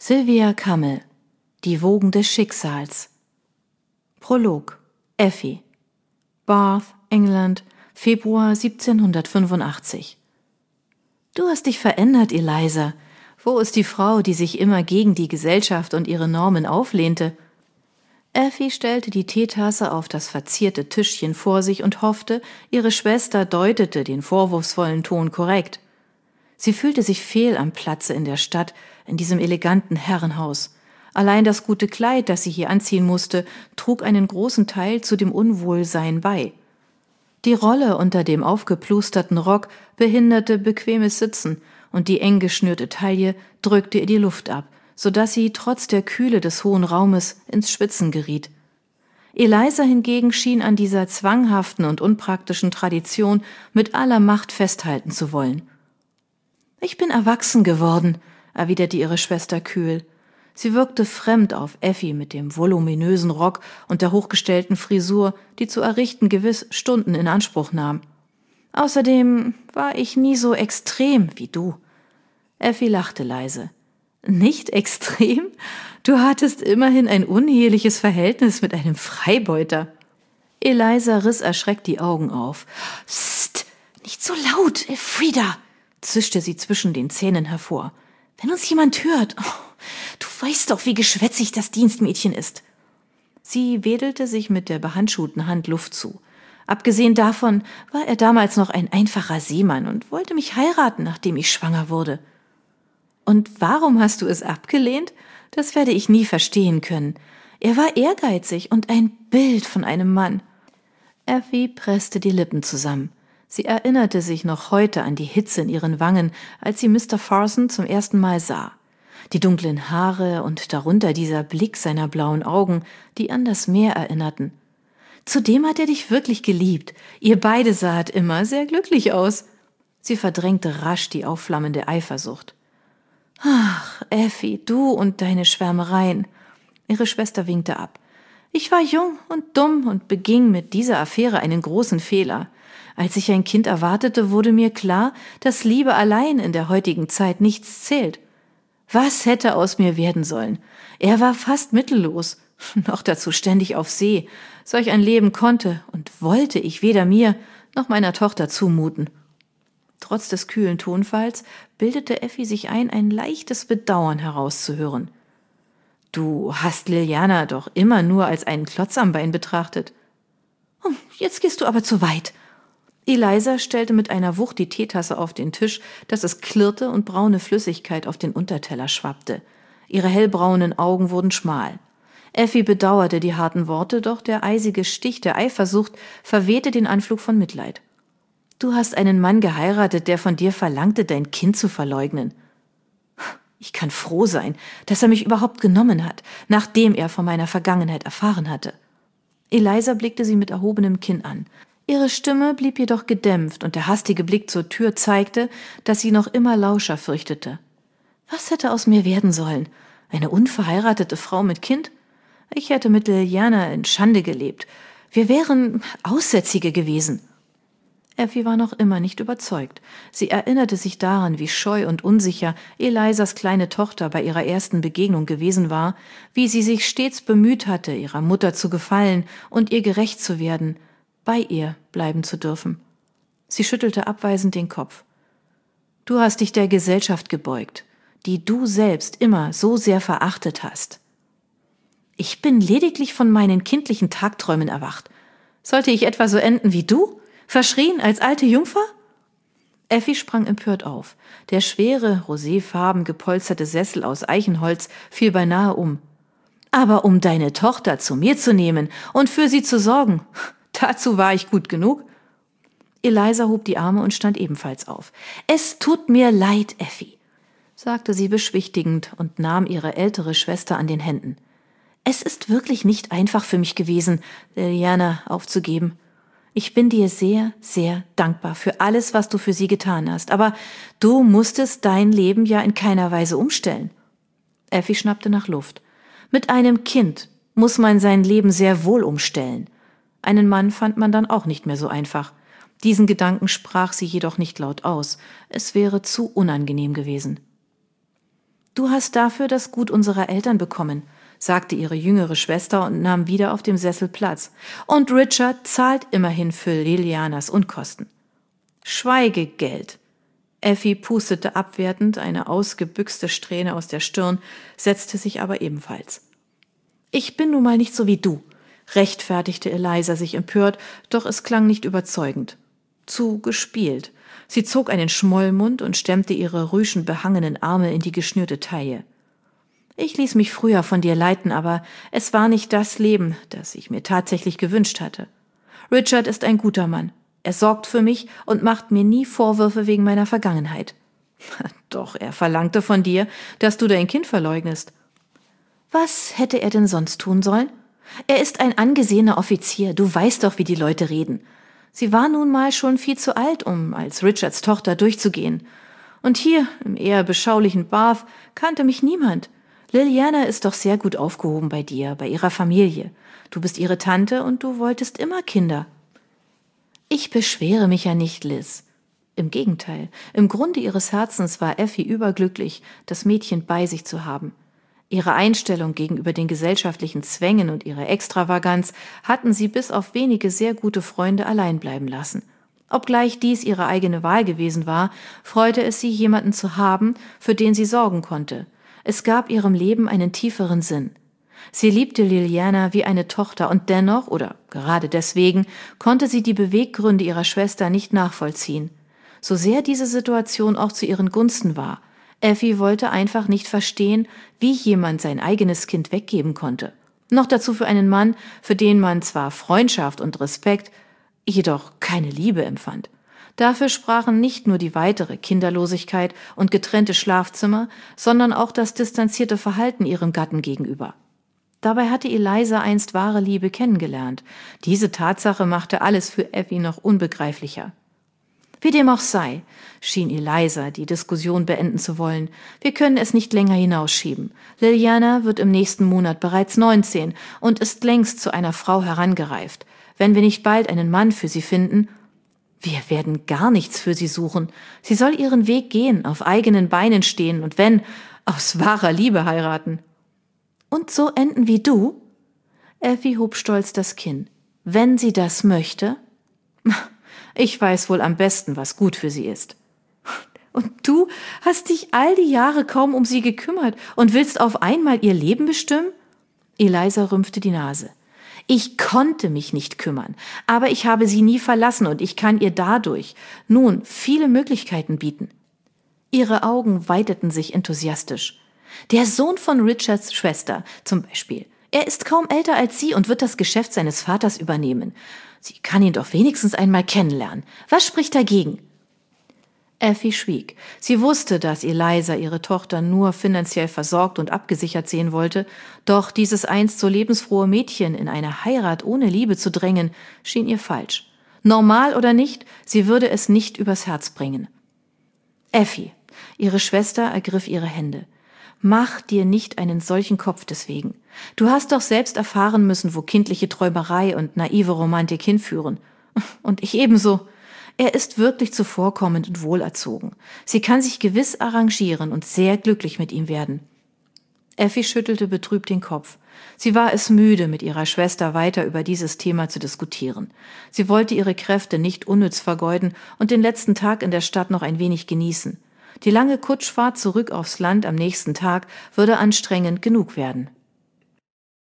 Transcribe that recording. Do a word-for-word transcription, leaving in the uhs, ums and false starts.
Sylvia Cammel, Die Wogen des Schicksals. Prolog. Effie. Bath, England, Februar siebzehnhundertfünfundachtzig. Du hast dich verändert, Eliza. Wo ist die Frau, die sich immer gegen die Gesellschaft und ihre Normen auflehnte? Effie stellte die Teetasse auf das verzierte Tischchen vor sich und hoffte, ihre Schwester deutete den vorwurfsvollen Ton korrekt. Sie fühlte sich fehl am Platze in der Stadt, in diesem eleganten Herrenhaus. Allein das gute Kleid, das sie hier anziehen musste, trug einen großen Teil zu dem Unwohlsein bei. Die Rolle unter dem aufgeplusterten Rock behinderte bequemes Sitzen und die eng geschnürte Taille drückte ihr die Luft ab, so dass sie trotz der Kühle des hohen Raumes ins Schwitzen geriet. Eliza hingegen schien an dieser zwanghaften und unpraktischen Tradition mit aller Macht festhalten zu wollen. »Ich bin erwachsen geworden«, erwiderte ihre Schwester kühl. Sie wirkte fremd auf Effie mit dem voluminösen Rock und der hochgestellten Frisur, die zu errichten gewiss Stunden in Anspruch nahm. »Außerdem war ich nie so extrem wie du.« Effie lachte leise. »Nicht extrem? Du hattest immerhin ein uneheliches Verhältnis mit einem Freibeuter.« Eliza riss erschreckt die Augen auf. »Psst, nicht so laut, Elfrida«, zischte sie zwischen den Zähnen hervor. »Wenn uns jemand hört, oh, du weißt doch, wie geschwätzig das Dienstmädchen ist.« Sie wedelte sich mit der behandschuhten Hand Luft zu. Abgesehen davon war er damals noch ein einfacher Seemann und wollte mich heiraten, nachdem ich schwanger wurde. »Und warum hast du es abgelehnt? Das werde ich nie verstehen können. Er war ehrgeizig und ein Bild von einem Mann.« Effie presste die Lippen zusammen. Sie erinnerte sich noch heute an die Hitze in ihren Wangen, als sie Mister Farson zum ersten Mal sah. Die dunklen Haare und darunter dieser Blick seiner blauen Augen, die an das Meer erinnerten. Zudem hat er dich wirklich geliebt. Ihr beide saht immer sehr glücklich aus. Sie verdrängte rasch die aufflammende Eifersucht. »Ach, Effie, du und deine Schwärmereien.« Ihre Schwester winkte ab. »Ich war jung und dumm und beging mit dieser Affäre einen großen Fehler. Als ich ein Kind erwartete, wurde mir klar, dass Liebe allein in der heutigen Zeit nichts zählt. Was hätte aus mir werden sollen? Er war fast mittellos, noch dazu ständig auf See. Solch ein Leben konnte und wollte ich weder mir noch meiner Tochter zumuten.« Trotz des kühlen Tonfalls bildete Effie sich ein, ein leichtes Bedauern herauszuhören. »Du hast Liliana doch immer nur als einen Klotz am Bein betrachtet.« »Oh, jetzt gehst du aber zu weit.« Eliza stellte mit einer Wucht die Teetasse auf den Tisch, dass es klirrte und braune Flüssigkeit auf den Unterteller schwappte. Ihre hellbraunen Augen wurden schmal. Effie bedauerte die harten Worte, doch der eisige Stich der Eifersucht verwehte den Anflug von Mitleid. »Du hast einen Mann geheiratet, der von dir verlangte, dein Kind zu verleugnen. Ich kann froh sein, dass er mich überhaupt genommen hat, nachdem er von meiner Vergangenheit erfahren hatte.« Eliza blickte sie mit erhobenem Kinn an. Ihre Stimme blieb jedoch gedämpft und der hastige Blick zur Tür zeigte, dass sie noch immer Lauscher fürchtete. »Was hätte aus mir werden sollen? Eine unverheiratete Frau mit Kind? Ich hätte mit Liliana in Schande gelebt. Wir wären Aussätzige gewesen.« Effie war noch immer nicht überzeugt. Sie erinnerte sich daran, wie scheu und unsicher Elizas kleine Tochter bei ihrer ersten Begegnung gewesen war, wie sie sich stets bemüht hatte, ihrer Mutter zu gefallen und ihr gerecht zu werden, bei ihr bleiben zu dürfen. Sie schüttelte abweisend den Kopf. »Du hast dich der Gesellschaft gebeugt, die du selbst immer so sehr verachtet hast.« »Ich bin lediglich von meinen kindlichen Tagträumen erwacht. Sollte ich etwa so enden wie du? Verschrien als alte Jungfer?« Effie sprang empört auf. Der schwere, roséfarben gepolsterte Sessel aus Eichenholz fiel beinahe um. »Aber um deine Tochter zu mir zu nehmen und für sie zu sorgen, dazu war ich gut genug.« Eliza hob die Arme und stand ebenfalls auf. »Es tut mir leid, Effie«, sagte sie beschwichtigend und nahm ihre ältere Schwester an den Händen. »Es ist wirklich nicht einfach für mich gewesen, Liliana aufzugeben. Ich bin dir sehr, sehr dankbar für alles, was du für sie getan hast, aber du musstest dein Leben ja in keiner Weise umstellen.« Effie schnappte nach Luft. »Mit einem Kind muss man sein Leben sehr wohl umstellen. Einen Mann fand man dann auch nicht mehr so einfach. Diesen Gedanken sprach sie jedoch nicht laut aus. Es wäre zu unangenehm gewesen.« »Du hast dafür das Gut unserer Eltern bekommen«, sagte ihre jüngere Schwester und nahm wieder auf dem Sessel Platz. »Und Richard zahlt immerhin für Lilianas Unkosten.« »Schweigegeld!« Effie pustete abwertend eine ausgebüxte Strähne aus der Stirn, setzte sich aber ebenfalls. »Ich bin nun mal nicht so wie du«, rechtfertigte Eliza sich empört, doch es klang nicht überzeugend. Zu gespielt. Sie zog einen Schmollmund und stemmte ihre rüschenbehangenen Arme in die geschnürte Taille. »Ich ließ mich früher von dir leiten, aber es war nicht das Leben, das ich mir tatsächlich gewünscht hatte. Richard ist ein guter Mann. Er sorgt für mich und macht mir nie Vorwürfe wegen meiner Vergangenheit. Doch er verlangte von dir, dass du dein Kind verleugnest.« »Was hätte er denn sonst tun sollen? Er ist ein angesehener Offizier, du weißt doch, wie die Leute reden. Sie war nun mal schon viel zu alt, um als Richards Tochter durchzugehen. Und hier, im eher beschaulichen Bath, kannte mich niemand. Liliana ist doch sehr gut aufgehoben bei dir, bei ihrer Familie. Du bist ihre Tante und du wolltest immer Kinder.« »Ich beschwere mich ja nicht, Liz.« Im Gegenteil, im Grunde ihres Herzens war Effie überglücklich, das Mädchen bei sich zu haben. Ihre Einstellung gegenüber den gesellschaftlichen Zwängen und ihre Extravaganz hatten sie bis auf wenige sehr gute Freunde allein bleiben lassen. Obgleich dies ihre eigene Wahl gewesen war, freute es sie, jemanden zu haben, für den sie sorgen konnte. Es gab ihrem Leben einen tieferen Sinn. Sie liebte Liliana wie eine Tochter und dennoch, oder gerade deswegen, konnte sie die Beweggründe ihrer Schwester nicht nachvollziehen. So sehr diese Situation auch zu ihren Gunsten war, Effie wollte einfach nicht verstehen, wie jemand sein eigenes Kind weggeben konnte. Noch dazu für einen Mann, für den man zwar Freundschaft und Respekt, jedoch keine Liebe empfand. Dafür sprachen nicht nur die weitere Kinderlosigkeit und getrennte Schlafzimmer, sondern auch das distanzierte Verhalten ihrem Gatten gegenüber. Dabei hatte Eliza einst wahre Liebe kennengelernt. Diese Tatsache machte alles für Effie noch unbegreiflicher. Wie dem auch sei, schien Eliza die Diskussion beenden zu wollen. Wir können es nicht länger hinausschieben. Liliana wird im nächsten Monat bereits neunzehn und ist längst zu einer Frau herangereift. Wenn wir nicht bald einen Mann für sie finden, wir werden gar nichts für sie suchen. Sie soll ihren Weg gehen, auf eigenen Beinen stehen und wenn, aus wahrer Liebe heiraten. Und so enden wie du? Effie hob stolz das Kinn. Wenn sie das möchte? Ich weiß wohl am besten, was gut für sie ist. Und du hast dich all die Jahre kaum um sie gekümmert und willst auf einmal ihr Leben bestimmen? Eliza rümpfte die Nase. Ich konnte mich nicht kümmern, aber ich habe sie nie verlassen und ich kann ihr dadurch nun viele Möglichkeiten bieten. Ihre Augen weiteten sich enthusiastisch. Der Sohn von Richards Schwester zum Beispiel. Er ist kaum älter als sie und wird das Geschäft seines Vaters übernehmen. Sie kann ihn doch wenigstens einmal kennenlernen. Was spricht dagegen? Effie schwieg. Sie wusste, dass Eliza ihre Tochter nur finanziell versorgt und abgesichert sehen wollte, doch dieses einst so lebensfrohe Mädchen in eine Heirat ohne Liebe zu drängen, schien ihr falsch. Normal oder nicht, sie würde es nicht übers Herz bringen. Effie, ihre Schwester ergriff ihre Hände. Mach dir nicht einen solchen Kopf deswegen. Du hast doch selbst erfahren müssen, wo kindliche Träumerei und naive Romantik hinführen. Und ich ebenso. Er ist wirklich zuvorkommend und wohlerzogen. Sie kann sich gewiss arrangieren und sehr glücklich mit ihm werden. Effie schüttelte betrübt den Kopf. Sie war es müde, mit ihrer Schwester weiter über dieses Thema zu diskutieren. Sie wollte ihre Kräfte nicht unnütz vergeuden und den letzten Tag in der Stadt noch ein wenig genießen. Die lange Kutschfahrt zurück aufs Land am nächsten Tag würde anstrengend genug werden.